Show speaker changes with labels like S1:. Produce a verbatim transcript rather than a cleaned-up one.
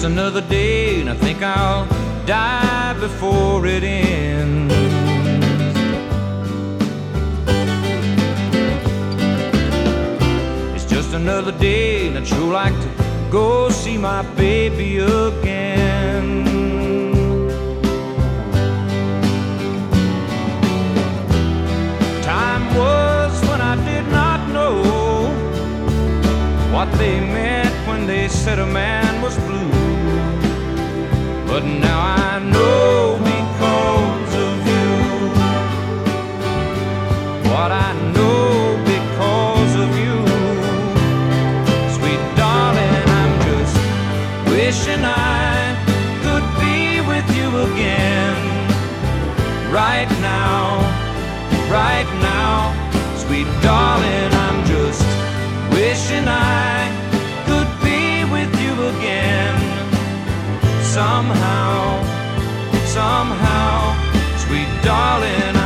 S1: another day, and I think I'll die before it ends. It's just another day, and I'd sure like to go see my baby again. Time was when I did not know what they meant when they said a man was blue. But now I know because of you. What I know because of you. Sweet darling, I'm just wishing I could be with you again. Right now, right now. Sweet darling, I'm just wishing I could be with you again. Somehow, somehow, sweet darling,